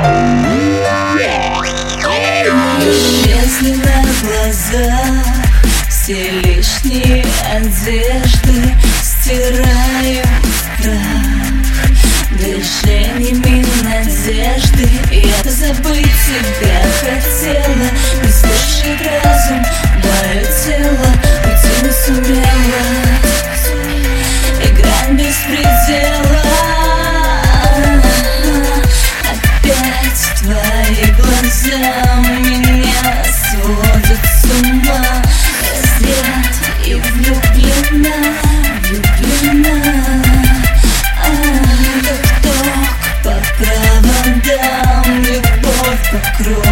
Исчезли на глазах все лишние одежды, стираю в прах движениями надежды. Я забыть тебя хотела, не слушает разум мое тело, уйти не сумела. Игра без предела. Опять твои глаза меня сводят с ума. Раздета и влюблена, как ток по проводам, любовь по кругу.